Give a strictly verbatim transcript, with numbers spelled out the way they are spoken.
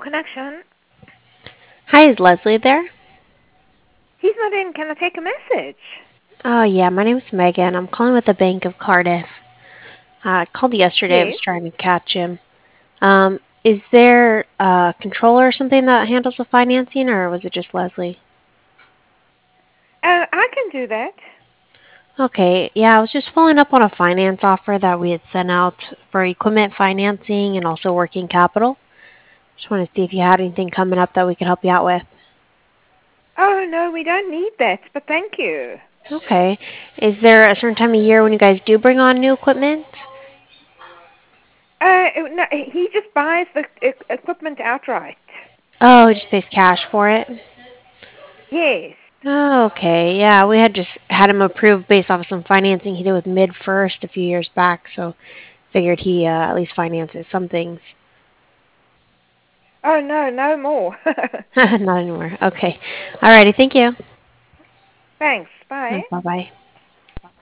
connection. Hi, is Leslie there? He's not in. Can I take a message? Oh, yeah, my name's Megan. I'm calling with the Bank of Cardiff. Uh, I called yesterday. I was Yes. trying to catch him. Um, is there a controller or something that handles the financing, or was it just Leslie? Uh, I can do that. Okay, yeah, I was just following up on a finance offer that we had sent out for equipment financing and also working capital. Just want to see if you had anything coming up that we could help you out with. Oh, no, we don't need that, but thank you. Okay. Is there a certain time of year when you guys do bring on new equipment? Uh, no, he just buys the e- equipment outright. Oh, he just pays cash for it? Yes. Oh, okay. Yeah, we had just had him approved based off of some financing he did with Mid First a few years back, so figured he uh, at least finances some things. Oh, no, no more. Not anymore. Okay. Alrighty. Thank you. Thanks. Bye. Bye bye.